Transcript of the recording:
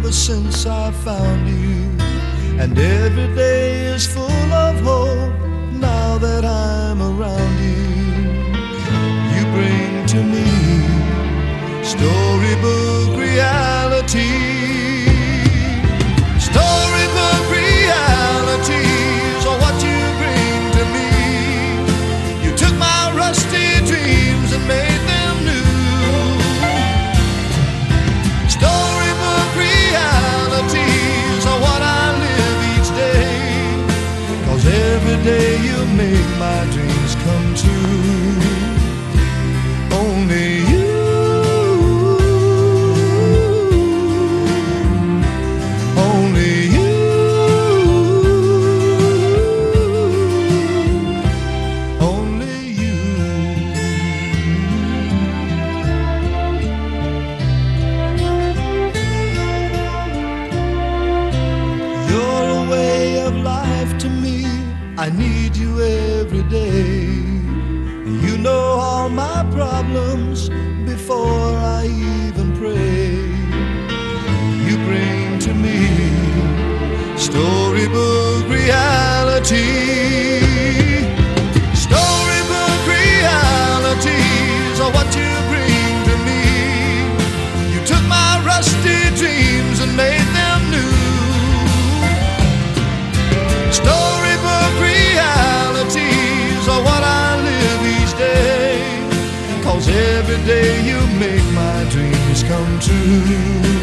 ever since I found you, and every day is full of hope now that I'm around you. You bring to me storybook reality. Storybook realities are what you bring to me. You took my rusty dreams and made them new. Storybook realities are what I live each day, 'cause every day you make my dreams come true. Only you. I need you every day. You know all my problems before I even pray. You bring to me storybook reality. Storybook realities are what you bring to me. You took my rusty dreams and made them new. Storybook realities are what I live each day, 'cause every day you make my dreams come true.